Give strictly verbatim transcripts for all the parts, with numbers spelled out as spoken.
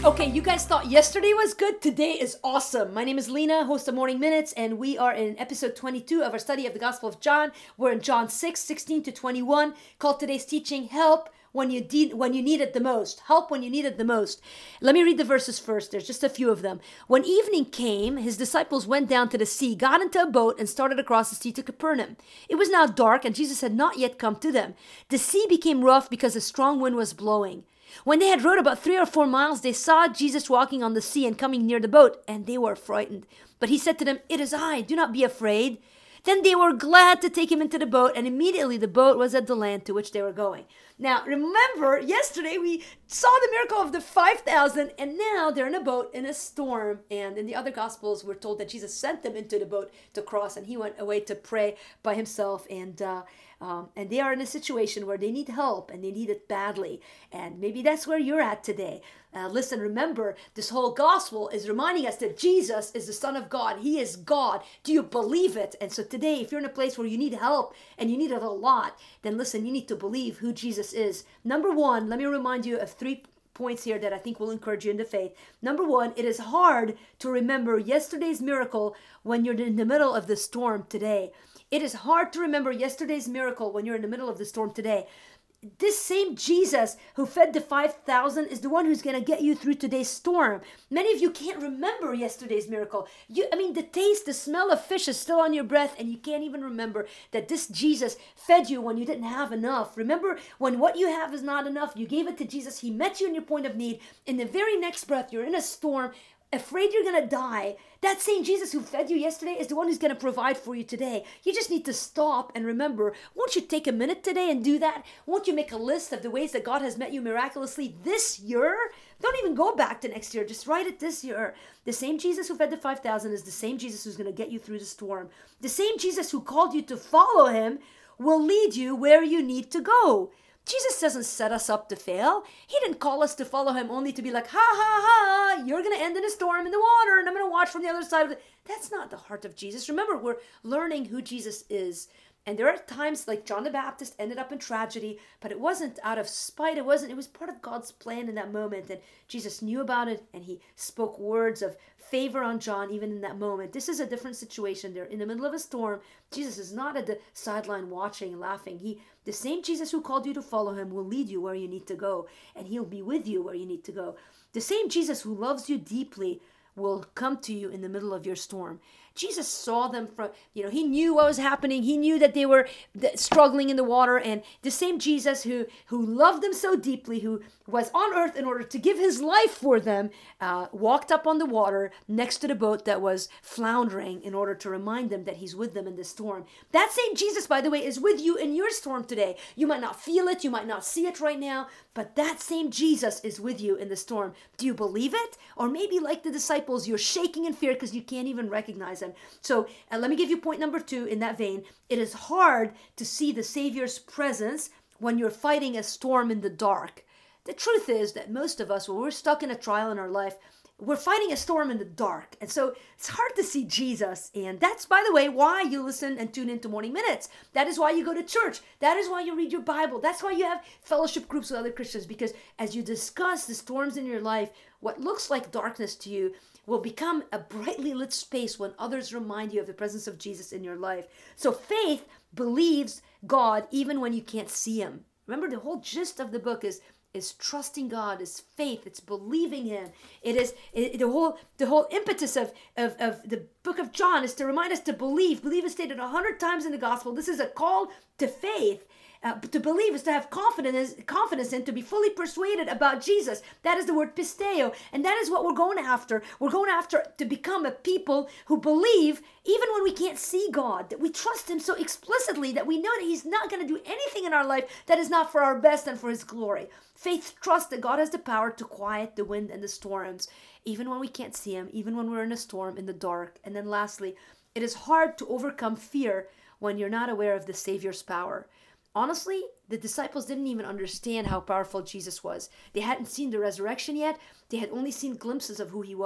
Okay, you guys thought yesterday was good. Today is awesome. My name is Lena, host of Morning Minutes, and we are in episode twenty-two of our study of the Gospel of John. We're in John six, sixteen to twenty-one, called today's teaching, Help When You, de- when you Need It the Most. Help when you need it the most. Let me read the verses first. There's just a few of them. When evening came, his disciples went down to the sea, got into a boat, and started across the sea to Capernaum. It was now dark, and Jesus had not yet come to them. The sea became rough because a strong wind was blowing. When they had rowed about three or four miles, they saw Jesus walking on the sea and coming near the boat, and they were frightened. But he said to them, "It is I, do not be afraid." Then they were glad to take him into the boat, and immediately the boat was at the land to which they were going. Now, remember, yesterday we saw the miracle of the five thousand, and now they're in a boat in a storm. And in the other Gospels, we're told that Jesus sent them into the boat to cross, and he went away to pray by himself. And uh, um, and they are in a situation where they need help, and they need it badly. And maybe that's where you're at today. Uh, listen, remember, this whole gospel is reminding us that Jesus is the Son of God. He is God. Do you believe it? And so today, if you're in a place where you need help and you need it a lot, then listen, you need to believe who Jesus is. Number one, let me remind you of three points here that I think will encourage you in the faith. Number one, it is hard to remember yesterday's miracle when you're in the middle of the storm today. It is hard to remember yesterday's miracle when you're in the middle of the storm today. This same Jesus who fed the five thousand is the one who's going to get you through today's storm. Many of you can't remember yesterday's miracle. You, I mean, the taste, the smell of fish is still on your breath, and you can't even remember that this Jesus fed you when you didn't have enough. Remember, when what you have is not enough, you gave it to Jesus. He met you in your point of need. In the very next breath, you're in a storm, afraid you're going to die. That same Jesus who fed you yesterday is the one who's going to provide for you today. You just need to stop and remember. Won't you take a minute today and do that? Won't you make a list of the ways that God has met you miraculously this year? Don't even go back to next year. Just write it this year. The same Jesus who fed the five thousand is the same Jesus who's going to get you through the storm. The same Jesus who called you to follow him will lead you where you need to go. Jesus doesn't set us up to fail. He didn't call us to follow him only to be like, ha, ha, ha, you're going to end in a storm in the water, and I'm going to watch from the other side of it. That's not the heart of Jesus. Remember, we're learning who Jesus is. And there are times like John the Baptist ended up in tragedy, but it wasn't out of spite. It wasn't. It was part of God's plan in that moment. And Jesus knew about it, and he spoke words of favor on John even in that moment. This is a different situation. They're in the middle of a storm. Jesus is not at the sideline watching and laughing. He, the same Jesus who called you to follow him will lead you where you need to go, and he'll be with you where you need to go. The same Jesus who loves you deeply will come to you in the middle of your storm. Jesus saw them from, you know, he knew what was happening. He knew that they were struggling in the water. And the same Jesus who, who loved them so deeply, who was on earth in order to give his life for them, uh, walked up on the water next to the boat that was floundering in order to remind them that he's with them in the storm. That same Jesus, by the way, is with you in your storm today. You might not feel it. You might not see it right now, but that same Jesus is with you in the storm. Do you believe it? Or maybe like the disciples, you're shaking in fear because you can't even recognize him. So uh, let me give you point number two in that vein. It is hard to see the Savior's presence when you're fighting a storm in the dark. The truth is that most of us, when we're stuck in a trial in our life, we're fighting a storm in the dark. And so it's hard to see Jesus. And that's, by the way, why you listen and tune into Morning Minutes. That is why you go to church. That is why you read your Bible. That's why you have fellowship groups with other Christians. Because as you discuss the storms in your life, what looks like darkness to you will become a brightly lit space when others remind you of the presence of Jesus in your life. So faith believes God even when you can't see him. Remember, the whole gist of the book is is trusting God, is faith, it's believing him. It is it, the whole the whole impetus of, of, of the book of John is to remind us to believe. Believe is stated a hundred times in the gospel. This is a call to faith. Uh, to believe is to have confidence, confidence in, to be fully persuaded about Jesus. That is the word pisteo. And that is what we're going after. We're going after to become a people who believe even when we can't see God, that we trust him so explicitly that we know that he's not going to do anything in our life that is not for our best and for his glory. Faith trusts that God has the power to quiet the wind and the storms, even when we can't see him, even when we're in a storm in the dark. And then lastly, it is hard to overcome fear when you're not aware of the Savior's power. Honestly, the disciples didn't even understand how powerful Jesus was. They hadn't seen the resurrection yet. They had only seen glimpses of who he was.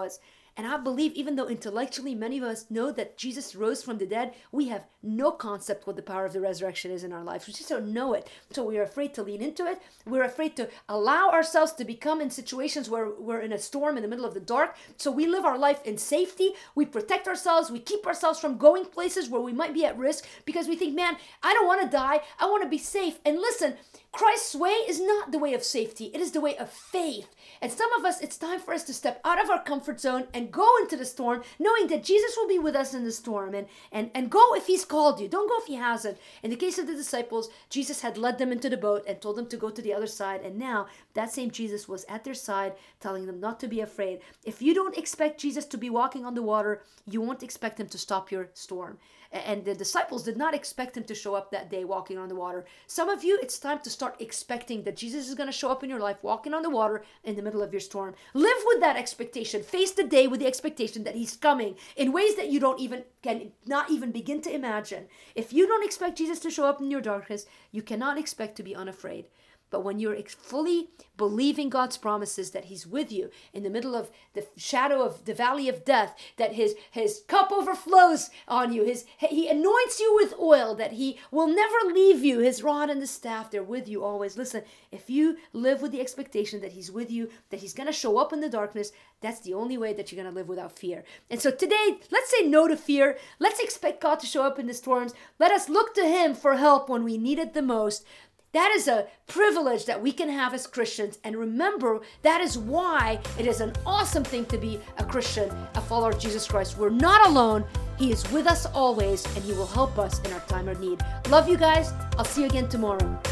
And I believe, even though intellectually many of us know that Jesus rose from the dead, we have no concept what the power of the resurrection is in our lives. We just don't know it. So we are afraid to lean into it. We're afraid to allow ourselves to become in situations where we're in a storm in the middle of the dark. So we live our life in safety. We protect ourselves. We keep ourselves from going places where we might be at risk because we think, man, I don't want to die. I want to be safe. And listen, Christ's way is not the way of safety. It is the way of faith. And some of us, it's time for us to step out of our comfort zone and go into the storm, knowing that Jesus will be with us in the storm. And, and, and go if he's called you. Don't go if he hasn't. In the case of the disciples, Jesus had led them into the boat and told them to go to the other side. And now that same Jesus was at their side, telling them not to be afraid. If you don't expect Jesus to be walking on the water, you won't expect him to stop your storm. And the disciples did not expect him to show up that day walking on the water. Some of you, it's time to start expecting that Jesus is going to show up in your life walking on the water in the middle of your storm. Live with that expectation. Face the day with the expectation that he's coming in ways that you don't even can not even begin to imagine. If you don't expect Jesus to show up in your darkness, you cannot expect to be unafraid. But when you're fully believing God's promises that he's with you in the middle of the shadow of the valley of death, that his, his cup overflows on you, his, he anoints you with oil, that he will never leave you, his rod and the staff, they're with you always. Listen, if you live with the expectation that he's with you, that he's going to show up in the darkness, that's the only way that you're going to live without fear. And so today, let's say no to fear. Let's expect God to show up in the storms. Let us look to him for help when we need it the most. That is a privilege that we can have as Christians. And remember, that is why it is an awesome thing to be a Christian, a follower of Jesus Christ. We're not alone. He is with us always, and he will help us in our time of need. Love you guys. I'll see you again tomorrow.